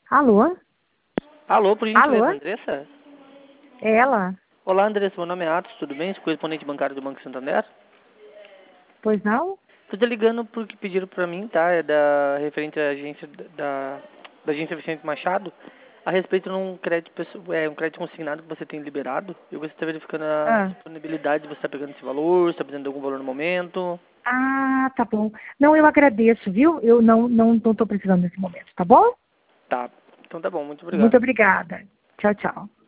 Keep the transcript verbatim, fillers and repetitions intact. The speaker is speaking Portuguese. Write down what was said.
Alô? Alô, por gentileza, Alô? Andressa? É ela? Olá, Andressa, meu nome é Atos, tudo bem? Sou correspondente bancário do Banco Santander. Pois não? Estou ligando porque pediram para mim, tá? É da referente à agência da, da agência Vicente Machado, a respeito de um crédito, pesso- é, um crédito consignado que você tem liberado. Eu gostaria de estar verificando a Ah. disponibilidade de você estar pegando esse valor, se está precisando de algum valor no momento. Ah, tá bom. Não, eu agradeço, viu? Eu não não não estou precisando nesse momento, tá bom? Tá, então tá bom, muito Muito obrigado. obrigada. Tchau, tchau.